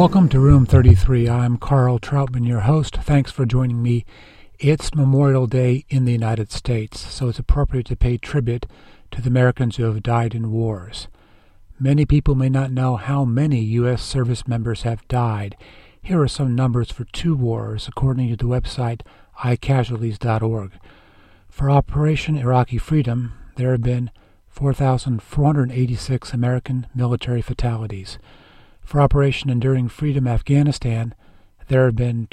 Welcome to Room 33. I'm Carl Troutman, your host. Thanks for joining me. It's Memorial Day in the United States, so it's appropriate to pay tribute to the Americans who have died in wars. Many people may not know how many U.S. service members have died. Here are some numbers for 2 wars, according to the website iCasualties.org. For Operation Iraqi Freedom, there have been 4,486 American military fatalities. For Operation Enduring Freedom Afghanistan, there have been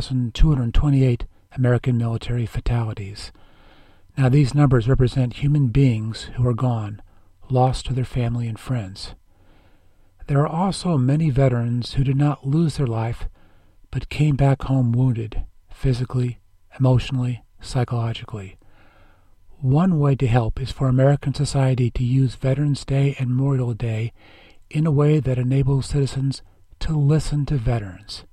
2,228 American military fatalities. Now, these numbers represent human beings who are gone, lost to their family and friends. There are also many veterans who did not lose their life, but came back home wounded, physically, emotionally, psychologically. One way to help is for American society to use Veterans Day and Memorial Day in a way that enables citizens to listen to veterans.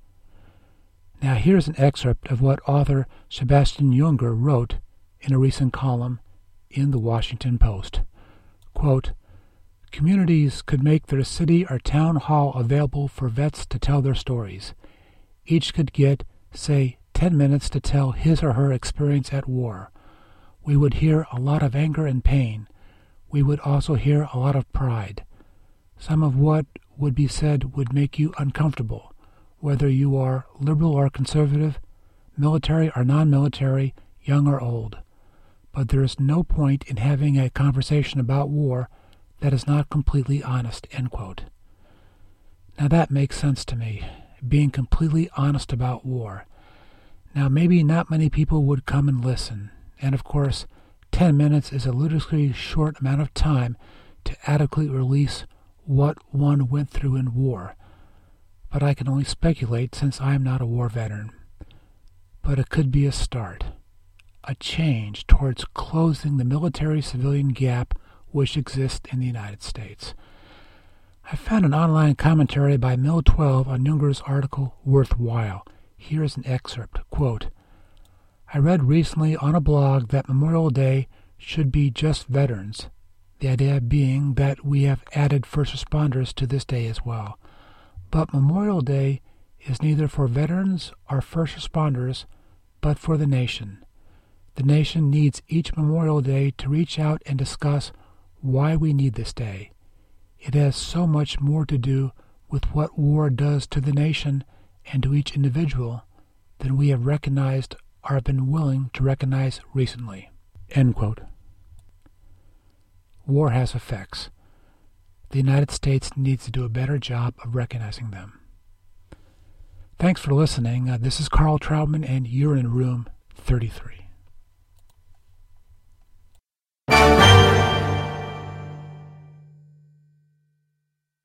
Now here's an excerpt of what author Sebastian Junger wrote in a recent column in the Washington Post. Quote, "Communities could make their city or town hall available for vets to tell their stories. Each could get, say, 10 minutes to tell his or her experience at war. We would hear a lot of anger and pain. We would also hear a lot of pride. Some of what would be said would make you uncomfortable, whether you are liberal or conservative, military or non-military, young or old. But there is no point in having a conversation about war that is not completely honest," end quote. Now that makes sense to me, being completely honest about war. Now maybe not many people would come and listen, and of course 10 minutes is a ludicrously short amount of time to adequately release what one went through in war. But I can only speculate since I am not a war veteran. But it could be a start, a change towards closing the military-civilian gap which exists in the United States. I found an online commentary by Mil12 on Junger's article worthwhile. Here is an excerpt. Quote, "I read recently on a blog that Memorial Day should be just veterans, the idea being that we have added first responders to this day as well. But Memorial Day is neither for veterans or first responders, but for the nation. The nation needs each Memorial Day to reach out and discuss why we need this day. It has so much more to do with what war does to the nation and to each individual than we have recognized or have been willing to recognize recently." End quote. War has effects. The United States needs to do a better job of recognizing them. Thanks for listening. This is Carl Troutman, and you're in Room 33.